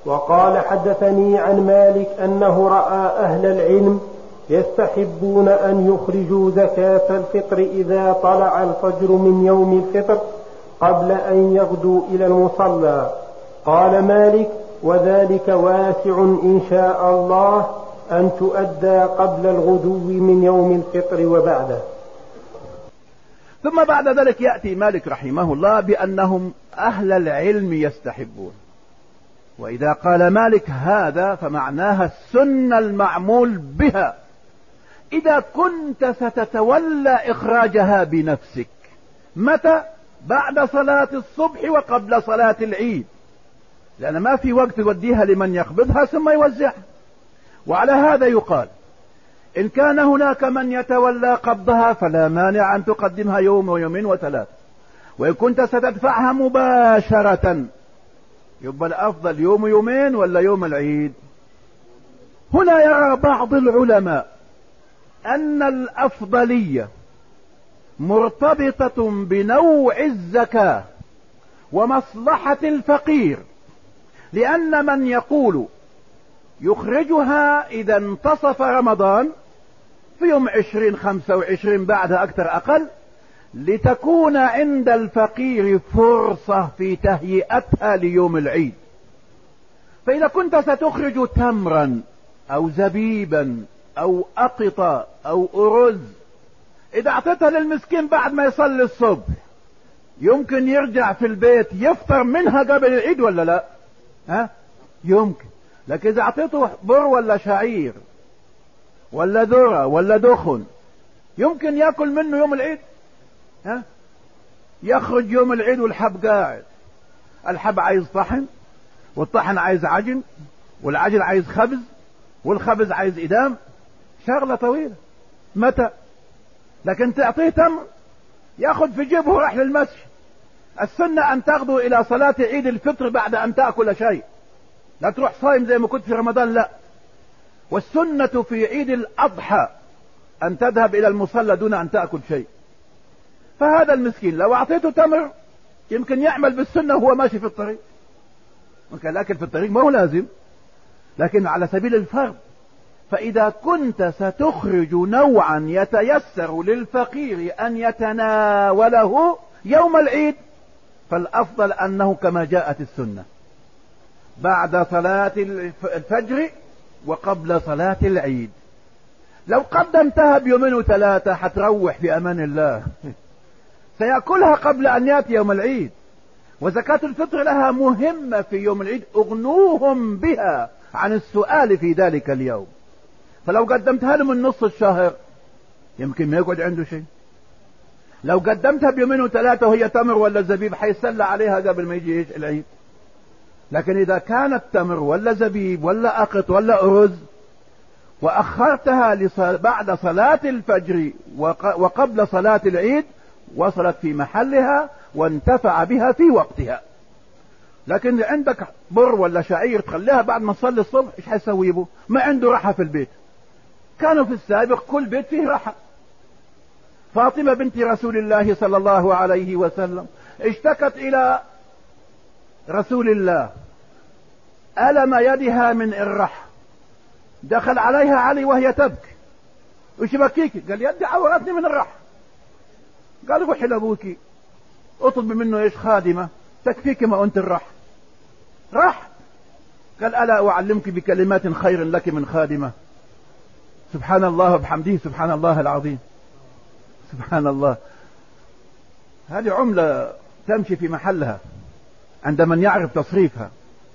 وقال حدثني عن مالك أنه رأى أهل العلم يستحبون أن يخرجوا زكاة الفطر إذا طلع الفجر من يوم الفطر قبل أن يغدوا إلى المصلى. قال مالك: وذلك واسع إن شاء الله أن تؤدى قبل الغدو من يوم الفطر وبعده. ثم بعد ذلك يأتي مالك رحمه الله بأنهم أهل العلم يستحبون. وإذا قال مالك هذا فمعناها السنة المعمول بها إذا كنت ستتولى إخراجها بنفسك. متى؟ بعد صلاة الصبح وقبل صلاة العيد، لأن ما في وقت يوديها لمن يقبضها ثم يوزعها. وعلى هذا يقال إن كان هناك من يتولى قبضها فلا مانع أن تقدمها يوم ويومين وثلاث. وإن كنت ستدفعها مباشرة يبقى الأفضل يوم ويومين ولا يوم العيد. هنا يرى بعض العلماء أن الأفضلية مرتبطة بنوع الزكاة ومصلحة الفقير، لأن من يقول يخرجها إذا انتصف رمضان في يوم 20-25 بعدها أكثر أقل، لتكون عند الفقير فرصة في تهيئتها ليوم العيد. فإذا كنت ستخرج تمرا أو زبيبا أو أقطة أو أرز، إذا أعطيتها للمسكين بعد ما يصلي الصبح يمكن يرجع في البيت يفطر منها قبل العيد ولا لا؟ يمكن. لكن إذا أعطيته بر ولا شعير ولا ذرة ولا دخن يمكن يأكل منه يوم العيد؟ يخرج يوم العيد والحب قاعد. الحب عايز طحن، والطحن عايز عجن، والعجن عايز خبز، والخبز عايز إدام. شغلة طويلة. متى؟ لكن تعطيه تمر ياخذ في جيبه وراح للمسجد. السنة أن تغدو إلى صلاة عيد الفطر بعد أن تأكل شيء، لا تروح صايم زي ما كنت في رمضان، لا. والسنة في عيد الأضحى أن تذهب إلى المصلى دون أن تأكل شيء. فهذا المسكين لو أعطيته تمر يمكن يعمل بالسنة وهو ماشي في الطريق، ممكن لكن في الطريق ما هو لازم، لكن على سبيل الفرض. فإذا كنت ستخرج نوعا يتيسر للفقير أن يتناوله يوم العيد فالأفضل أنه كما جاءت السنة بعد صلاة الفجر وقبل صلاة العيد. لو قدمتها بيومين وثلاثة حتروح في أمان الله، سيأكلها قبل أن يأتي يوم العيد. وزكاة الفطر لها مهمة في يوم العيد، اغنوهم بها عن السؤال في ذلك اليوم. فلو قدمتها له من نص الشهر يمكن ما يقعد عنده شيء. لو قدمتها بيومين وثلاثة وهي تمر ولا زبيب حيسلى عليها قبل ما يجي العيد. لكن إذا كانت تمر ولا زبيب ولا أقط ولا أرز وأخرتها بعد صلاة الفجر وقبل صلاة العيد وصلت في محلها وانتفع بها في وقتها. لكن عندك بر ولا شعير تخليها بعد ما تصلي الصبح، ايش حيسوي به؟ ما عنده راحة في البيت. كانوا في السابق كل بيت فيه راحة. فاطمة بنت رسول الله صلى الله عليه وسلم اشتكت إلى رسول الله ألم يدها من الرح. دخل عليها علي وهي تبكي. وش بكيك؟ قال يدي عورتني من الرح. قال روحي لابوكي اطلب منه ايش خادمة تكفيك ما انت الرح. راح قال ألا أعلمك بكلمات خير لك من خادمة. سبحان الله وبحمده سبحان الله العظيم. سبحان الله. هذه عملة تمشي في محلها عند من يعرف تصريفها.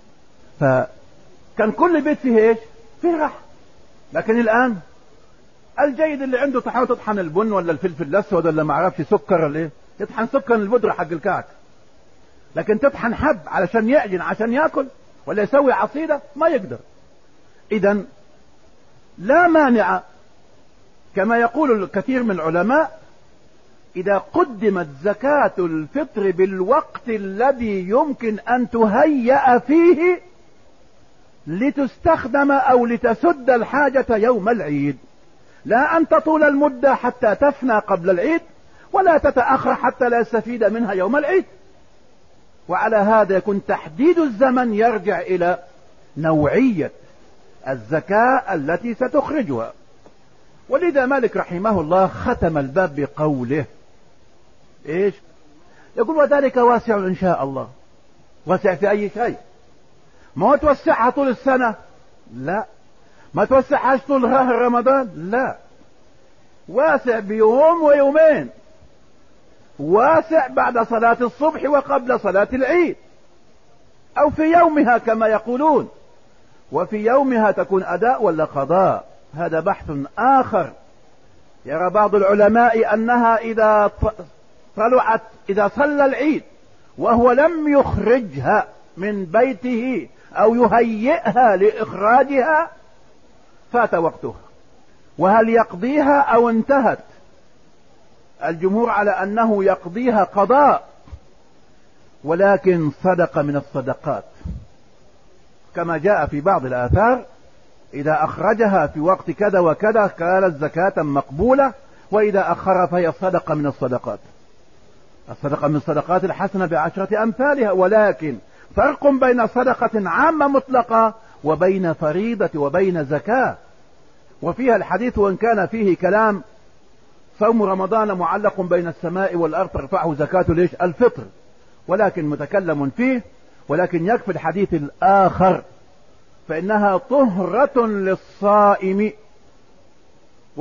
فكان كل بيت فيه ايش؟ فيه راحة. لكن الآن الجيد اللي عنده تطحن البن ولا الفلفل الأسود ولا ما عرفش سكر ولا ايه، يطحن سكر البودرة حق الكعك. لكن تطحن حب علشان يعجن عشان يأكل ولا يسوي عصيدة ما يقدر. إذن لا مانع كما يقول الكثير من العلماء إذا قدمت زكاة الفطر بالوقت الذي يمكن أن تهيأ فيه لتستخدم أو لتسد الحاجة يوم العيد، لا أن تطول المدة حتى تفنى قبل العيد ولا تتأخر حتى لا يستفيد منها يوم العيد. وعلى هذا يكون تحديد الزمن يرجع إلى نوعية الزكاة التي ستخرجها. ولذا مالك رحمه الله ختم الباب بقوله ايش؟ يقول وذلك واسع ان شاء الله. واسع في اي شيء؟ ما توسعها طول السنة، لا. ما توسعهاش طول شهر رمضان، لا. واسع بيوم ويومين، واسع بعد صلاة الصبح وقبل صلاة العيد، او في يومها كما يقولون. وفي يومها تكون اداء ولا قضاء، هذا بحث اخر. يرى بعض العلماء انها اذا طلعت، اذا صلى العيد وهو لم يخرجها من بيته او يهيئها لاخراجها فات وقتها. وهل يقضيها او انتهت؟ الجمهور على انه يقضيها قضاء، ولكن صدقة من الصدقات، كما جاء في بعض الآثار إذا أخرجها في وقت كذا وكذا كانت زكاة مقبولة، وإذا أخر فهي صدقة من الصدقات. الصدقة من الصدقات الحسنة بعشرة أمثالها، ولكن فرق بين صدقة عامة مطلقة وبين فريضة وبين زكاة. وفيها الحديث وإن كان فيه كلام، صوم رمضان معلق بين السماء والأرض ترفعه زكاة ليش الفطر، ولكن متكلم فيه. ولكن يكفي الحديث الآخر، فإنها طهرة للصائم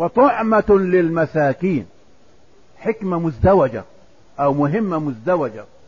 وطعمة للمساكين. حكمة مزدوجة أو مهمة مزدوجة.